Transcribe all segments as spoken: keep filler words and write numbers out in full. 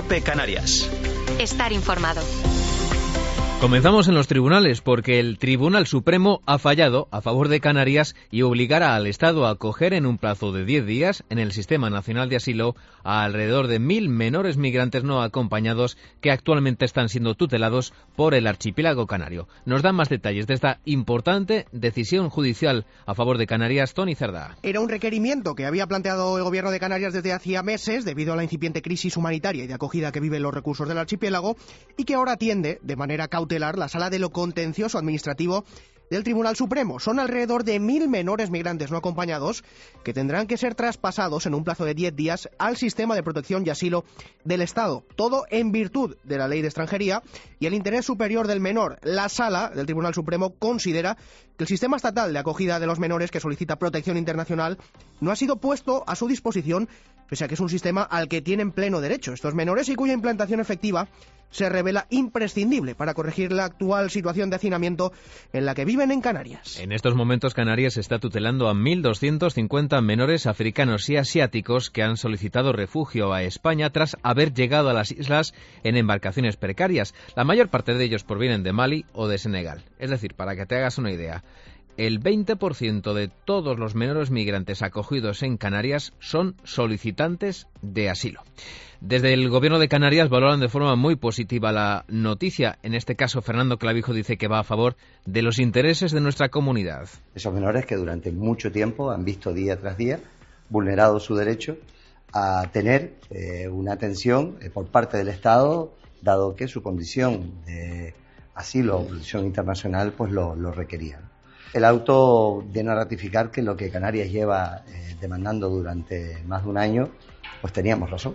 COPE Canarias. Estar informado. Comenzamos en los tribunales porque el Tribunal Supremo ha fallado a favor de Canarias y obligará al Estado a acoger en un plazo de diez días en el Sistema Nacional de Asilo a alrededor de mil menores migrantes no acompañados que actualmente están siendo tutelados por el archipiélago canario. Nos dan más detalles de esta importante decisión judicial a favor de Canarias, Tony Cerdá. Era un requerimiento que había planteado el Gobierno de Canarias desde hacía meses debido a la incipiente crisis humanitaria y de acogida que viven los recursos del archipiélago y que ahora atiende de manera cautelar la Sala de lo Contencioso Administrativo del Tribunal Supremo. Son alrededor de mil menores migrantes no acompañados que tendrán que ser traspasados en un plazo de diez días al sistema de protección y asilo del Estado. Todo en virtud de la Ley de Extranjería y el interés superior del menor. La Sala del Tribunal Supremo considera que el sistema estatal de acogida de los menores que solicita protección internacional no ha sido puesto a su disposición, pese a que es un sistema al que tienen pleno derecho estos menores y cuya implantación efectiva se revela imprescindible para corregir la actual situación de hacinamiento en la que viven en Canarias. En estos momentos Canarias está tutelando a mil doscientos cincuenta menores africanos y asiáticos que han solicitado refugio a España tras haber llegado a las islas en embarcaciones precarias. La mayor parte de ellos provienen de Mali o de Senegal. Es decir, para que te hagas una idea, el veinte por ciento de todos los menores migrantes acogidos en Canarias son solicitantes de asilo. Desde el Gobierno de Canarias valoran de forma muy positiva la noticia. En este caso, Fernando Clavijo dice que va a favor de los intereses de nuestra comunidad. Esos menores que durante mucho tiempo han visto día tras día vulnerado su derecho a tener eh, una atención eh, por parte del Estado, dado que su condición de asilo o protección internacional pues lo, lo requería. El auto viene a ratificar que lo que Canarias lleva eh, demandando durante más de un año, pues teníamos razón.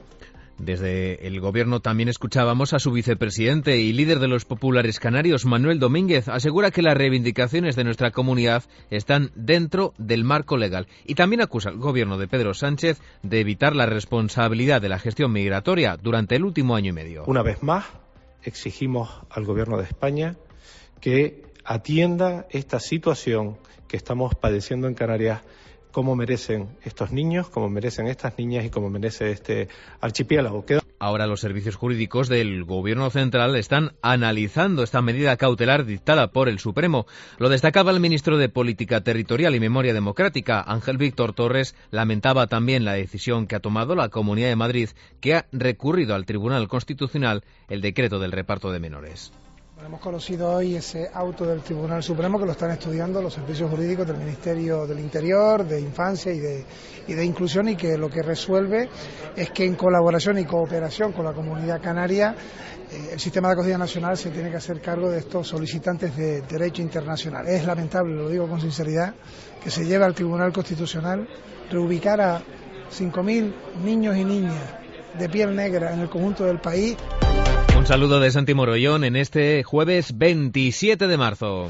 Desde el Gobierno también escuchábamos a su vicepresidente y líder de los populares canarios, Manuel Domínguez. Asegura que las reivindicaciones de nuestra comunidad están dentro del marco legal. Y también acusa al Gobierno de Pedro Sánchez de evitar la responsabilidad de la gestión migratoria durante el último año y medio. Una vez más, exigimos al Gobierno de España que atienda esta situación que estamos padeciendo en Canarias, como merecen estos niños, como merecen estas niñas y como merece este archipiélago. Queda... Ahora los servicios jurídicos del Gobierno central están analizando esta medida cautelar dictada por el Supremo. Lo destacaba el ministro de Política Territorial y Memoria Democrática, Ángel Víctor Torres. Lamentaba también la decisión que ha tomado la Comunidad de Madrid, que ha recurrido al Tribunal Constitucional el decreto del reparto de menores. Hemos conocido hoy ese auto del Tribunal Supremo que lo están estudiando los servicios jurídicos del Ministerio del Interior, de Infancia y de, y de Inclusión, y que lo que resuelve es que en colaboración y cooperación con la comunidad canaria eh, el sistema de acogida nacional se tiene que hacer cargo de estos solicitantes de derecho internacional. Es lamentable, lo digo con sinceridad, que se lleve al Tribunal Constitucional reubicar a cinco mil niños y niñas de piel negra en el conjunto del país. Un saludo de Santi Morollón en este jueves veintisiete de marzo.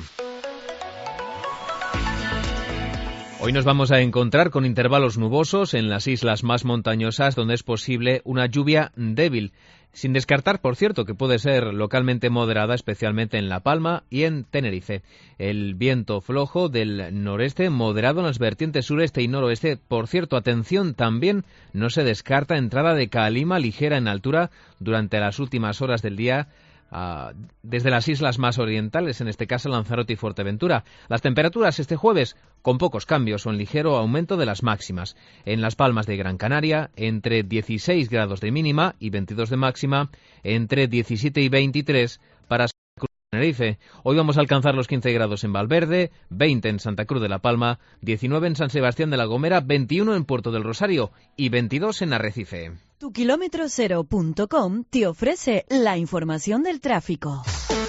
Hoy nos vamos a encontrar con intervalos nubosos en las islas más montañosas, donde es posible una lluvia débil, sin descartar, por cierto, que puede ser localmente moderada, especialmente en La Palma y en Tenerife. El viento flojo del noreste, moderado en las vertientes sureste y noroeste. Por cierto, atención, también no se descarta entrada de calima ligera en altura durante las últimas horas del día, Uh, desde las islas más orientales, en este caso Lanzarote y Fuerteventura. Las temperaturas este jueves con pocos cambios o en ligero aumento de las máximas. En Las Palmas de Gran Canaria, entre dieciséis grados de mínima y veintidós de máxima, entre diecisiete y veintitrés para Tenerife. Hoy vamos a alcanzar los quince grados en Valverde, veinte en Santa Cruz de la Palma, diecinueve en San Sebastián de la Gomera, veintiuno en Puerto del Rosario y veintidós en Arrecife. Tu kilómetro cero punto com te ofrece la información del tráfico.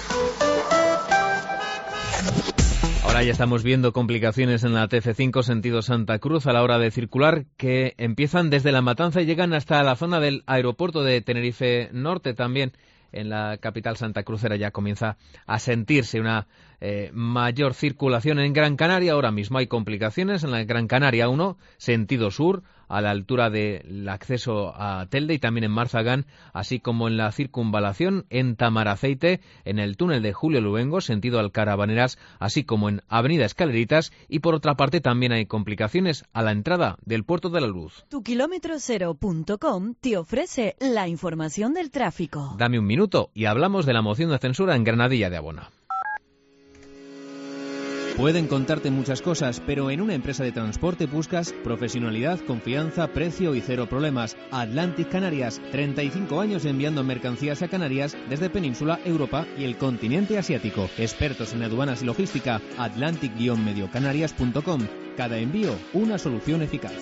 Ahora ya estamos viendo complicaciones en la T F cinco sentido Santa Cruz a la hora de circular, que empiezan desde La Matanza y llegan hasta la zona del aeropuerto de Tenerife Norte. También en la capital santacrucera ya comienza a sentirse una eh, mayor circulación en Gran Canaria. Ahora mismo hay complicaciones en la Gran Canaria uno, sentido sur, a la altura del acceso a Telde y también en Marzagán, así como en la circunvalación en Tamaraceite, en el túnel de Julio Luengo, sentido Alcarabaneras, así como en Avenida Escaleritas, y por otra parte también hay complicaciones a la entrada del Puerto de la Luz. Tu kilómetro cero punto com te ofrece la información del tráfico. Dame un minuto y hablamos de la moción de censura en Granadilla de Abona. Pueden contarte muchas cosas, pero en una empresa de transporte buscas profesionalidad, confianza, precio y cero problemas. Atlantic Canarias, treinta y cinco años enviando mercancías a Canarias desde Península, Europa y el continente asiático. Expertos en aduanas y logística, atlantic medio canarias punto com. Cada envío, una solución eficaz.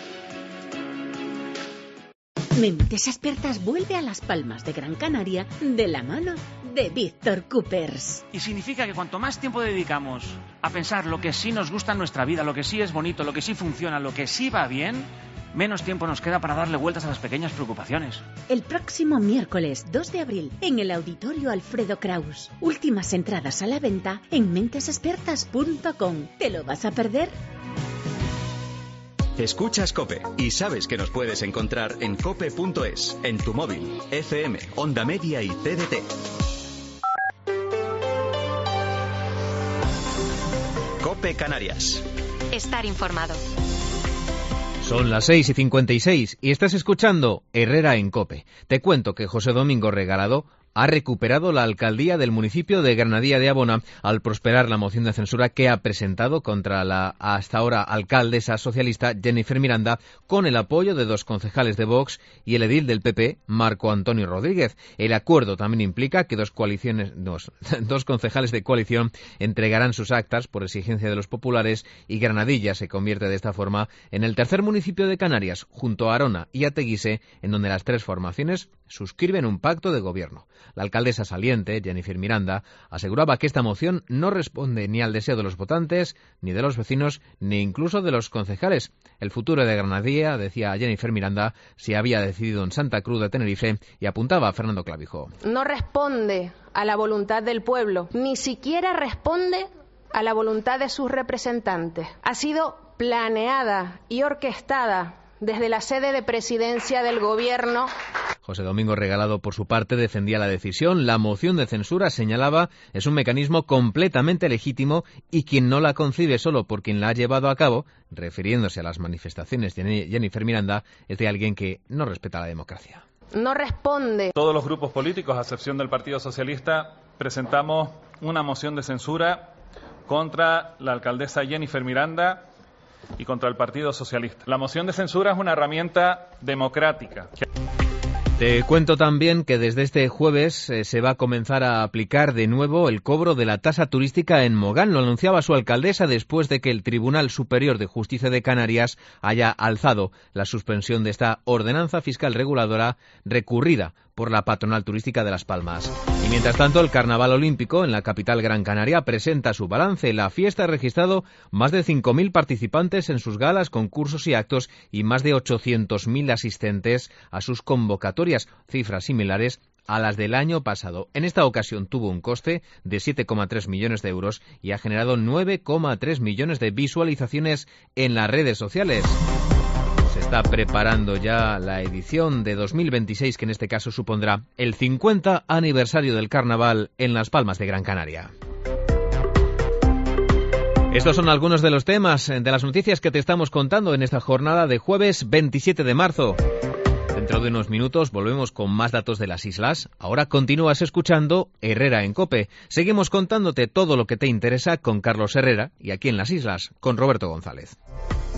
Mentes Expertas vuelve a Las Palmas de Gran Canaria de la mano de Víctor Coopers. Y significa que cuanto más tiempo dedicamos a pensar lo que sí nos gusta en nuestra vida, lo que sí es bonito, lo que sí funciona, lo que sí va bien, menos tiempo nos queda para darle vueltas a las pequeñas preocupaciones. El próximo miércoles dos de abril en el Auditorio Alfredo Kraus. Últimas entradas a la venta en mentes expertas punto com. ¿Te lo vas a perder? Escuchas COPE y sabes que nos puedes encontrar en cope punto es, en tu móvil, F M, Onda Media y C D T. COPE Canarias. Estar informado. Son las seis y cincuenta y seis y estás escuchando Herrera en COPE. Te cuento que José Domingo Regalado ha recuperado la alcaldía del municipio de Granadilla de Abona al prosperar la moción de censura que ha presentado contra la hasta ahora alcaldesa socialista Jennifer Miranda, con el apoyo de dos concejales de Vox y el edil del P P, Marco Antonio Rodríguez. El acuerdo también implica que dos coaliciones, dos, dos concejales de coalición entregarán sus actas por exigencia de los populares y Granadilla se convierte de esta forma en el tercer municipio de Canarias, junto a Arona y a Teguise, en donde las tres formaciones suscriben un pacto de gobierno. La alcaldesa saliente, Jennifer Miranda, aseguraba que esta moción no responde ni al deseo de los votantes, ni de los vecinos, ni incluso de los concejales. El futuro de Granadilla, decía Jennifer Miranda, se había decidido en Santa Cruz de Tenerife y apuntaba a Fernando Clavijo. No responde a la voluntad del pueblo, ni siquiera responde a la voluntad de sus representantes. Ha sido planeada y orquestada desde la sede de presidencia del gobierno. José Domingo Regalado, por su parte, defendía la decisión. La moción de censura, señalaba, es un mecanismo completamente legítimo y quien no la concibe solo por quien la ha llevado a cabo, refiriéndose a las manifestaciones de Jennifer Miranda, es de alguien que no respeta la democracia. No responde. Todos los grupos políticos, a excepción del Partido Socialista, presentamos una moción de censura contra la alcaldesa Jennifer Miranda y contra el Partido Socialista. La moción de censura es una herramienta democrática. Te cuento también que desde este jueves eh, se va a comenzar a aplicar de nuevo el cobro de la tasa turística en Mogán. Lo anunciaba su alcaldesa después de que el Tribunal Superior de Justicia de Canarias haya alzado la suspensión de esta ordenanza fiscal reguladora recurrida por la patronal turística de Las Palmas. Y mientras tanto, el Carnaval Olímpico en la capital Gran Canaria presenta su balance. La fiesta ha registrado más de cinco mil participantes en sus galas, concursos y actos y más de ochocientos mil asistentes a sus convocatorias, cifras similares a las del año pasado. En esta ocasión tuvo un coste de siete coma tres millones de euros y ha generado nueve coma tres millones de visualizaciones en las redes sociales. Se está preparando ya la edición de dos mil veintiséis, que en este caso supondrá el cincuenta aniversario del Carnaval en Las Palmas de Gran Canaria. Estos son algunos de los temas de las noticias que te estamos contando en esta jornada de jueves veintisiete de marzo. Dentro de unos minutos volvemos con más datos de las islas. Ahora continúas escuchando Herrera en COPE. Seguimos contándote todo lo que te interesa con Carlos Herrera y aquí en las islas con Roberto González.